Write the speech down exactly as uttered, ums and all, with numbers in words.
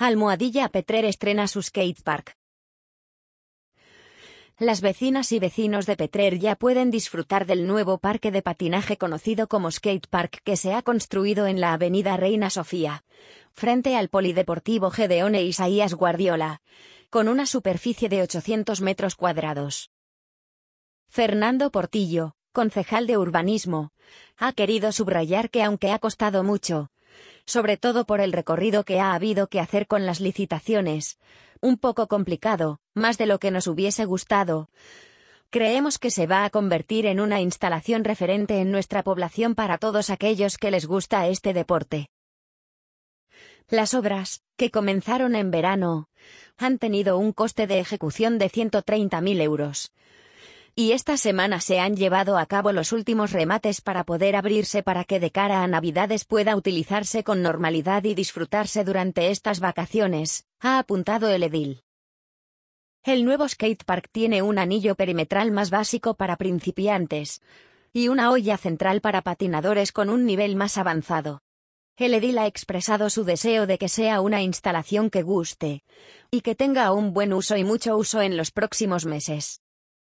Almohadilla Petrer estrena su skatepark. Las vecinas y vecinos de Petrer ya pueden disfrutar del nuevo parque de patinaje conocido como skatepark que se ha construido en la avenida Reina Sofía, frente al Polideportivo Gedeone Isaías Guardiola, con una superficie de ochocientos metros cuadrados. Fernando Portillo, concejal de urbanismo, ha querido subrayar que aunque ha costado mucho, sobre todo por el recorrido que ha habido que hacer con las licitaciones, un poco complicado, más de lo que nos hubiese gustado, creemos que se va a convertir en una instalación referente en nuestra población para todos aquellos que les gusta este deporte. Las obras, que comenzaron en verano, han tenido un coste de ejecución de ciento treinta mil euros. Y esta semana se han llevado a cabo los últimos remates para poder abrirse para que de cara a Navidades pueda utilizarse con normalidad y disfrutarse durante estas vacaciones, ha apuntado el edil. El nuevo skatepark tiene un anillo perimetral más básico para principiantes y una hoya central para patinadores con un nivel más avanzado. El edil ha expresado su deseo de que sea una instalación que guste y que tenga un buen uso y mucho uso en los próximos meses.